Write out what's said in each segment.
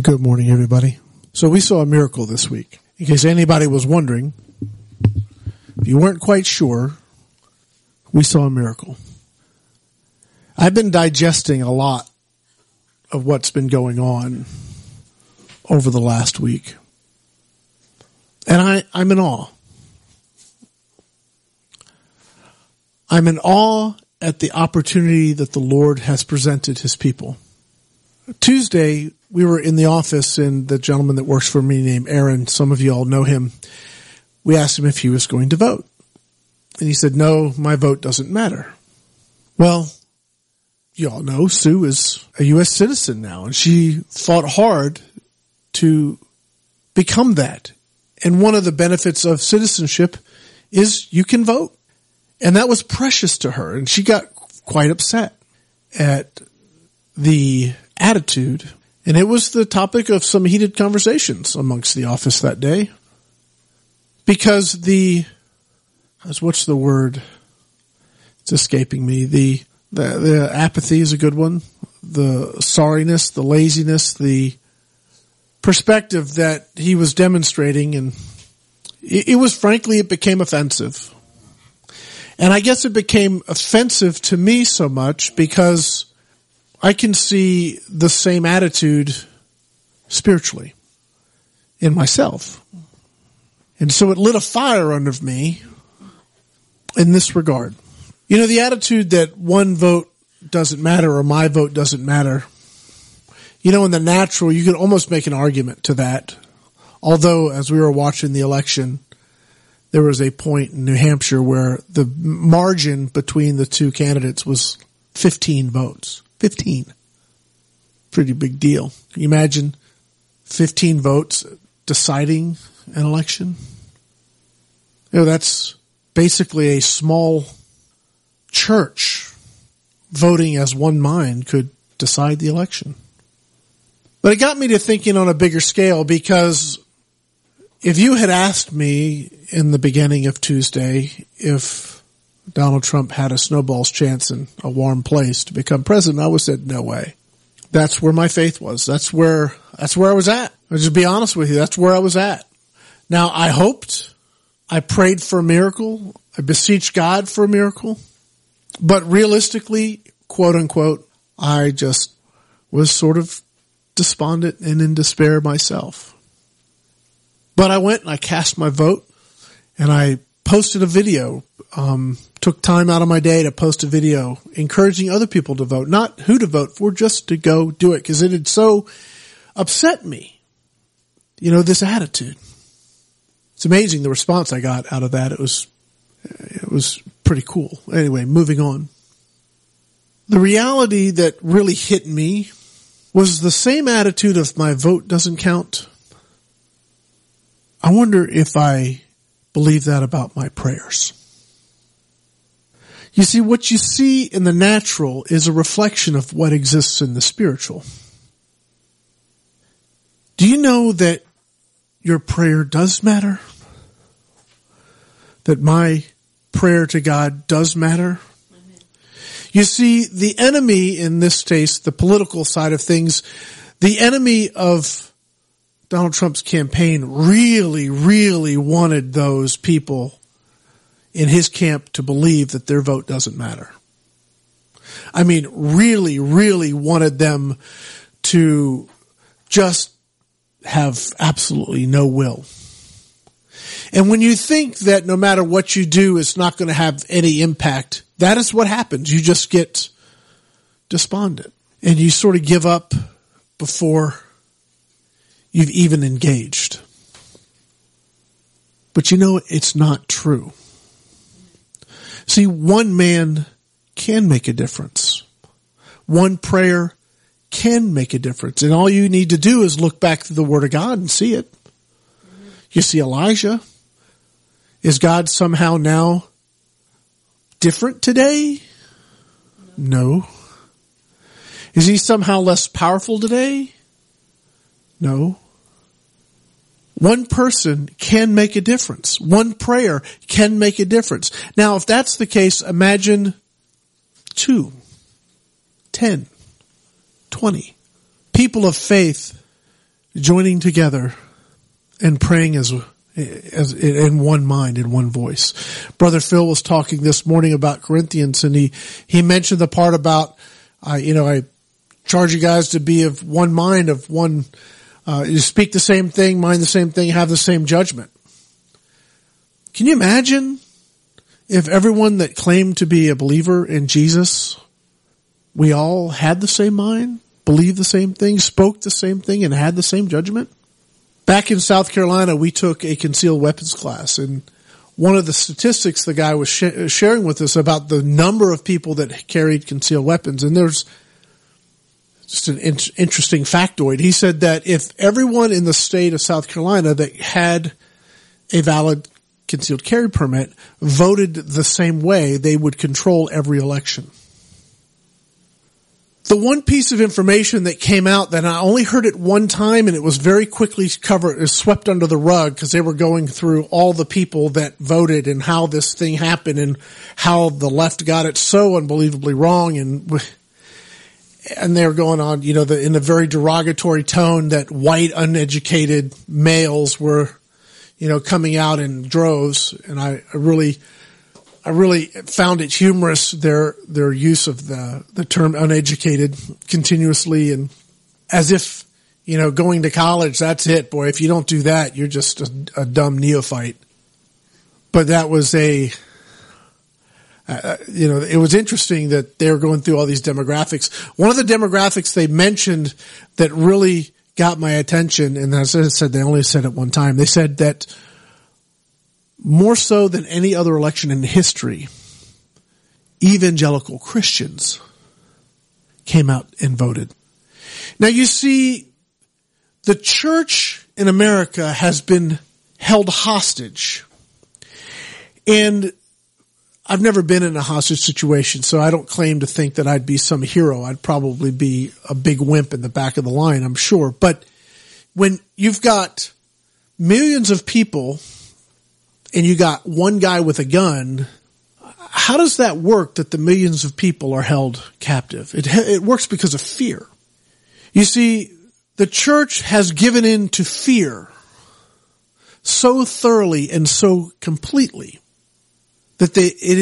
Good morning, everybody. So we saw a miracle this week. In case anybody was wondering, if you weren't quite sure, we saw a miracle. I've been digesting a lot of what's been going on over the last week. And I'm in awe. I'm in awe at the opportunity that the Lord has presented his people. Tuesday, we were in the office, and the gentleman that works for me named Aaron, some of you all know him, we asked him if he was going to vote. And he said, no, my vote doesn't matter. Well, you all know Sue is a U.S. citizen now, and she fought hard to become that. And one of the benefits of citizenship is you can vote. And that was precious to her, and she got quite upset at the attitude. And it was the topic of some heated conversations amongst the office that day. Because what's the word? It's escaping me. The apathy is a good one. The sorriness, the laziness, the perspective that he was demonstrating, and it became offensive. And I guess it became offensive to me so much because I can see the same attitude spiritually in myself. And so it lit a fire under me in this regard. You know, the attitude that one vote doesn't matter or my vote doesn't matter, you know, in the natural, you could almost make an argument to that. Although, as we were watching the election, there was a point in New Hampshire where the margin between the two candidates was 15 votes. 15. Pretty big deal. Can you imagine 15 votes deciding an election? You know, that's basically a small church voting as one mind could decide the election. But it got me to thinking on a bigger scale, because if you had asked me in the beginning of Tuesday if Donald Trump had a snowball's chance in a warm place to become president, I would have said, no way. That's where my faith was. That's where I was at. I'll just be honest with you. That's where I was at. Now, I hoped, I prayed for a miracle. I beseeched God for a miracle. But realistically, quote unquote, I just was sort of despondent and in despair myself. But I went and I cast my vote, and I posted a video, took time out of my day to post a video encouraging other people to vote, not who to vote for, just to go do it, because it had so upset me. You know, this attitude. It's amazing the response I got out of that. It was pretty cool. Anyway, moving on. The reality that really hit me was the same attitude of my vote doesn't count. I wonder if I believe that about my prayers. You see, what you see in the natural is a reflection of what exists in the spiritual. Do you know that your prayer does matter? That my prayer to God does matter? Amen. You see, the enemy in this case, the political side of things, the enemy of Donald Trump's campaign really, really wanted those people in his camp to believe that their vote doesn't matter. I mean, really, really wanted them to just have absolutely no will. And when you think that no matter what you do, it's not going to have any impact, that is what happens. You just get despondent and you sort of give up before you've even engaged. But you know, it's not true. See, one man can make a difference. One prayer can make a difference. And all you need to do is look back to the Word of God and see it. You see Elijah. Is God somehow now different today? No. Is he somehow less powerful today? No. One person can make a difference. One prayer can make a difference. Now, if that's the case, imagine 2, 10, 20 people of faith joining together and praying as in one mind, in one voice. Brother Phil was talking this morning about Corinthians, and he mentioned the part about, I charge you guys to be of one mind, of one, you speak the same thing, mind the same thing, have the same judgment. Can you imagine if everyone that claimed to be a believer in Jesus, we all had the same mind, believed the same thing, spoke the same thing, and had the same judgment? Back in South Carolina, we took a concealed weapons class, and one of the statistics the guy was sharing with us about the number of people that carried concealed weapons, and there's just an interesting factoid. He said that if everyone in the state of South Carolina that had a valid concealed carry permit voted the same way, they would control every election. The one piece of information that came out that I only heard it one time, and it was very quickly swept under the rug because they were going through all the people that voted and how this thing happened and how the left got it so unbelievably wrong, and they were going on, in a very derogatory tone that white uneducated males were, coming out in droves, and I really found it humorous, their use of the term uneducated continuously, and as if, going to college, that's it, boy. If you don't do that, you're just a dumb neophyte. But that was it was interesting that they were going through all these demographics. One of the demographics they mentioned that really got my attention, and as I said, they only said it one time. They said that more so than any other election in history, evangelical Christians came out and voted. Now you see, the church in America has been held hostage. And I've never been in a hostage situation, so I don't claim to think that I'd be some hero. I'd probably be a big wimp in the back of the line, I'm sure. But when you've got millions of people and you got one guy with a gun, how does that work that the millions of people are held captive? It works because of fear. You see, the church has given in to fear so thoroughly and so completely that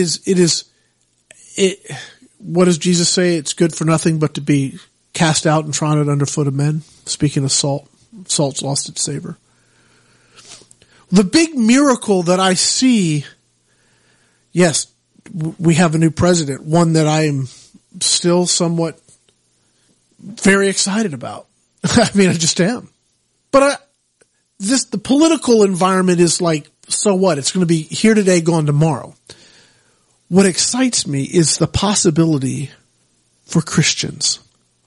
what does Jesus say? It's good for nothing but to be cast out and trodden underfoot of men. Speaking of salt, salt's lost its savor. The big miracle that I see, yes, we have a new president, one that I am still somewhat very excited about. I mean, I just am. But the political environment is like, so what? It's going to be here today, gone tomorrow. What excites me is the possibility for Christians.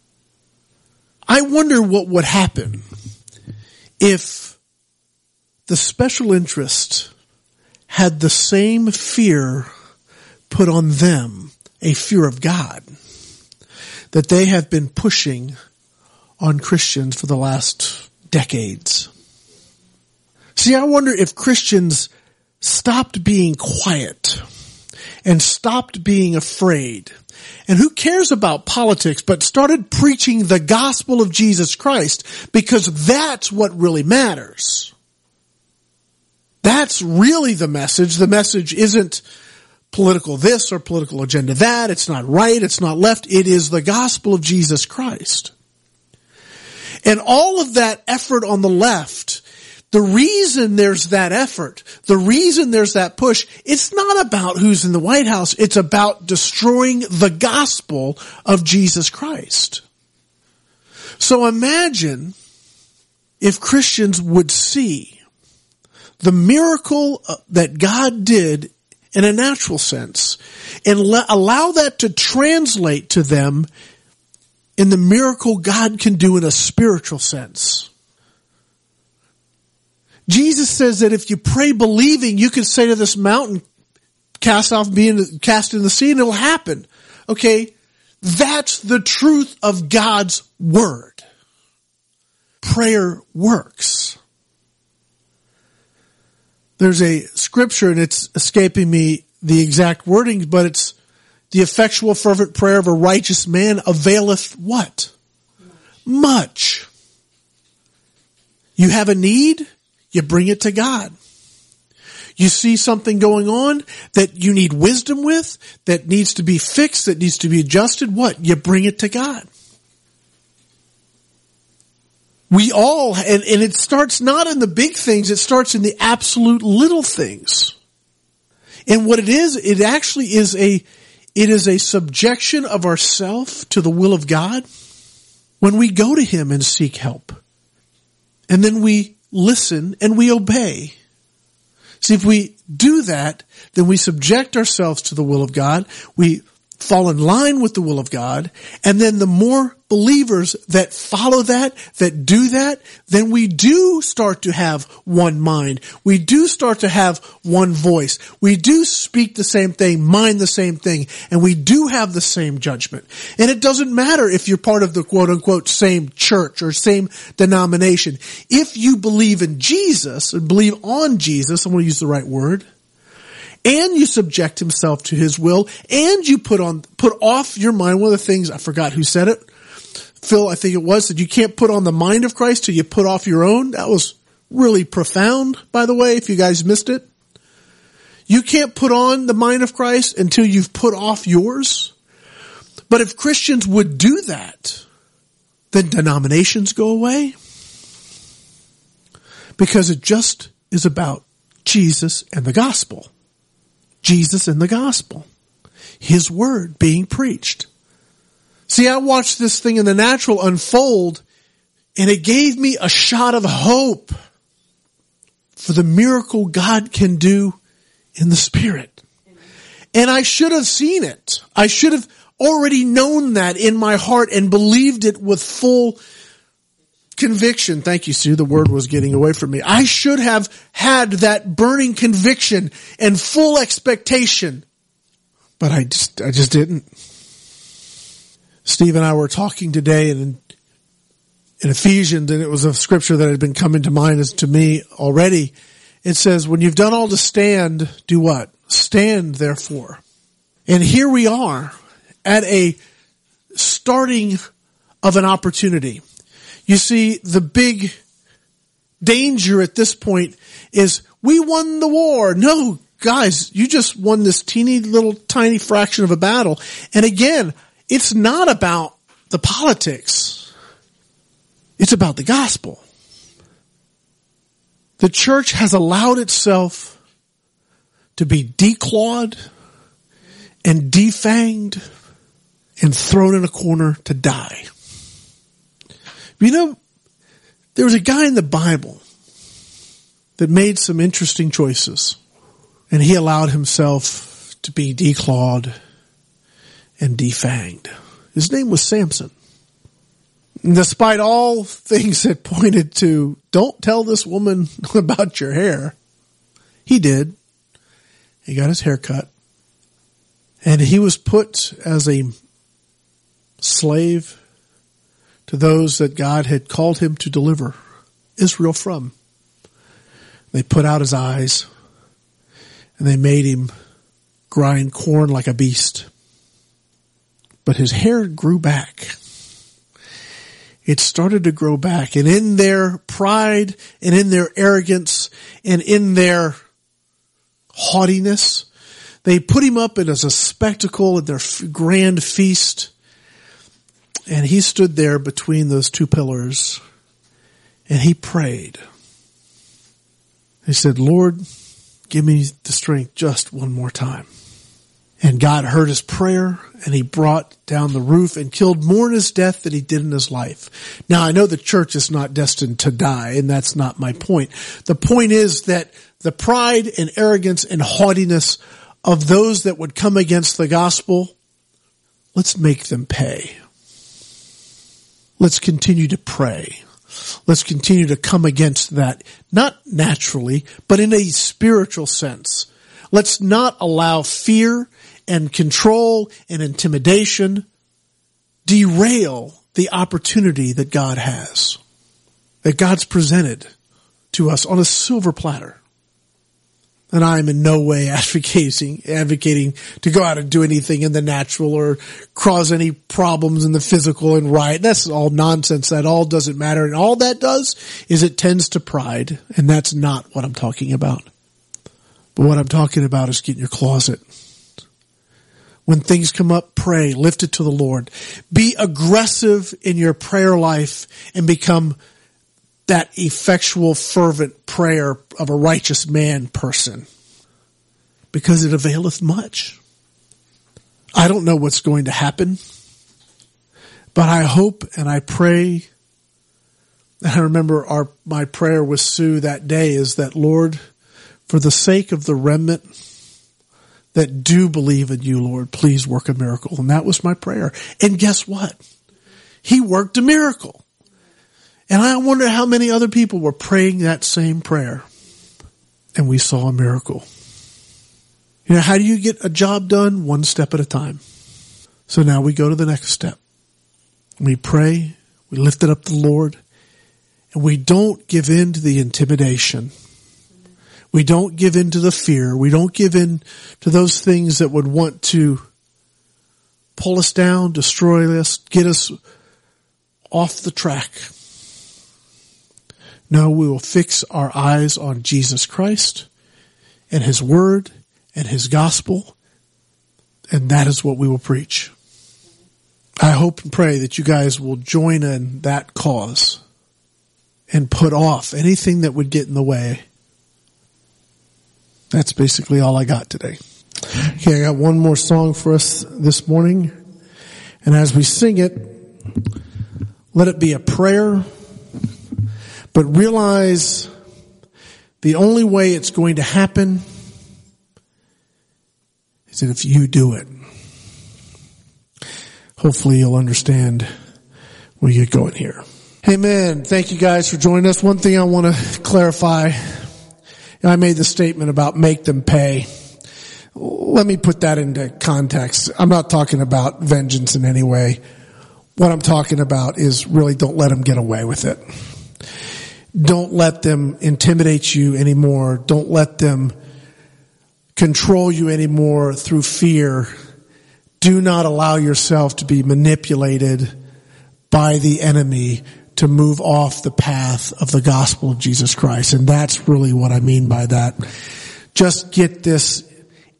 I wonder what would happen if the special interest had the same fear put on them, a fear of God, that they have been pushing on Christians for the last decades. See, I wonder if Christians stopped being quiet and stopped being afraid. And who cares about politics, but started preaching the gospel of Jesus Christ, because that's what really matters. That's really the message. The message isn't political this or political agenda that. It's not right. It's not left. It is the gospel of Jesus Christ. And all of that effort on the left, the reason there's that effort, the reason there's that push, it's not about who's in the White House. It's about destroying the gospel of Jesus Christ. So imagine if Christians would see the miracle that God did in a natural sense and allow that to translate to them in the miracle God can do in a spiritual sense. Jesus says that if you pray believing, you can say to this mountain, cast in the sea, and it'll happen. Okay, that's the truth of God's word. Prayer works. There's a scripture, and it's escaping me the exact wording, but it's the effectual fervent prayer of a righteous man availeth what? Much. You have a need, you bring it to God. You see something going on that you need wisdom with, that needs to be fixed, that needs to be adjusted. What? You bring it to God. We all, and it starts not in the big things, it starts in the absolute little things. And what it is, it actually is it is a subjection of ourself to the will of God when we go to Him and seek help. And then we listen and we obey. See, if we do that, then we subject ourselves to the will of God. We fall in line with the will of God. And then the more believers that follow that do that, then we do start to have one mind. We do start to have one voice. We do speak the same thing, mind the same thing, and we do have the same judgment. And it doesn't matter if you're part of the quote unquote same church or same denomination. If you believe in Jesus and believe on Jesus, I'm going to use the right word, and you subject Himself to His will, and you put off your mind. One of the things, I forgot who said it, Phil, I think it was, that you can't put on the mind of Christ till you put off your own. That was really profound, by the way, if you guys missed it. You can't put on the mind of Christ until you've put off yours. But if Christians would do that, then denominations go away. Because it just is about Jesus and the gospel. Jesus and the gospel. His word being preached. See, I watched this thing in the natural unfold, and it gave me a shot of hope for the miracle God can do in the Spirit. And I should have seen it. I should have already known that in my heart and believed it with full conviction. Thank you, Sue. The word was getting away from me. I should have had that burning conviction and full expectation. But I just didn't. Steve and I were talking today in Ephesians, and it was a scripture that had been coming to mind as to me already. It says, when you've done all to stand, do what? Stand, therefore. And here we are at a starting of an opportunity. You see, the big danger at this point is we won the war. No, guys, you just won this teeny little tiny fraction of a battle. And again, it's not about the politics. It's about the gospel. The church has allowed itself to be declawed and defanged and thrown in a corner to die. You know, there was a guy in the Bible that made some interesting choices, and he allowed himself to be declawed and defanged. His name was Samson. And despite all things that pointed to, don't tell this woman about your hair, he did. He got his hair cut. And he was put as a slave to those that God had called him to deliver Israel from. They put out his eyes, and they made him grind corn like a beast. But his hair grew back. It started to grow back. And in their pride and in their arrogance and in their haughtiness, they put him up as a spectacle at their grand feast. And he stood there between those two pillars, and he prayed. He said, Lord, give me the strength just one more time. And God heard his prayer, and he brought down the roof and killed more in his death than he did in his life. Now, I know the church is not destined to die, and that's not my point. The point is that the pride and arrogance and haughtiness of those that would come against the gospel, let's make them pay. Let's continue to pray. Let's continue to come against that, not naturally, but in a spiritual sense. Let's not allow fear and control and intimidation derail the opportunity that God has, that God's presented to us on a silver platter. And I am in no way advocating to go out and do anything in the natural or cause any problems in the physical and riot. That's all nonsense. That all doesn't matter. And all that does is it tends to pride. And that's not what I'm talking about. But what I'm talking about is get in your closet. When things come up, pray, lift it to the Lord. Be aggressive in your prayer life and become that effectual, fervent prayer of a righteous man person, because it availeth much. I don't know what's going to happen, but I hope and I pray, and I remember my prayer with Sue that day is that, Lord, for the sake of the remnant that do believe in you, Lord, please work a miracle. And that was my prayer. And guess what? He worked a miracle. And I wonder how many other people were praying that same prayer. And we saw a miracle. You know, how do you get a job done? One step at a time. So now we go to the next step. We pray, we lift it up to the Lord, and we don't give in to the intimidation. We don't give in to the fear. We don't give in to those things that would want to pull us down, destroy us, get us off the track. No, we will fix our eyes on Jesus Christ and His Word and His Gospel, and that is what we will preach. I hope and pray that you guys will join in that cause and put off anything that would get in the way. That's basically all I got today. Okay, I got one more song for us this morning, and as we sing it, let it be a prayer. But realize the only way it's going to happen is that if you do it. Hopefully you'll understand where you get going here. Amen. Thank you guys for joining us. One thing I want to clarify. I made the statement about make them pay. Let me put that into context. I'm not talking about vengeance in any way. What I'm talking about is really don't let them get away with it. Don't let them intimidate you anymore. Don't let them control you anymore through fear. Do not allow yourself to be manipulated by the enemy to move off the path of the gospel of Jesus Christ. And that's really what I mean by that. Just get this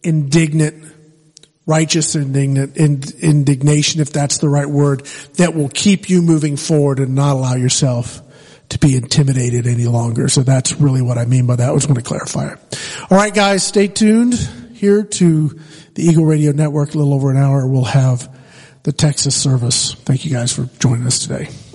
righteous indignation, if that's the right word, that will keep you moving forward and not allow yourself to be intimidated any longer. So that's really what I mean by that. I just want to clarify it. All right, guys, stay tuned here to the Eagle Radio Network. A little over an hour, we'll have the Texas service. Thank you guys for joining us today.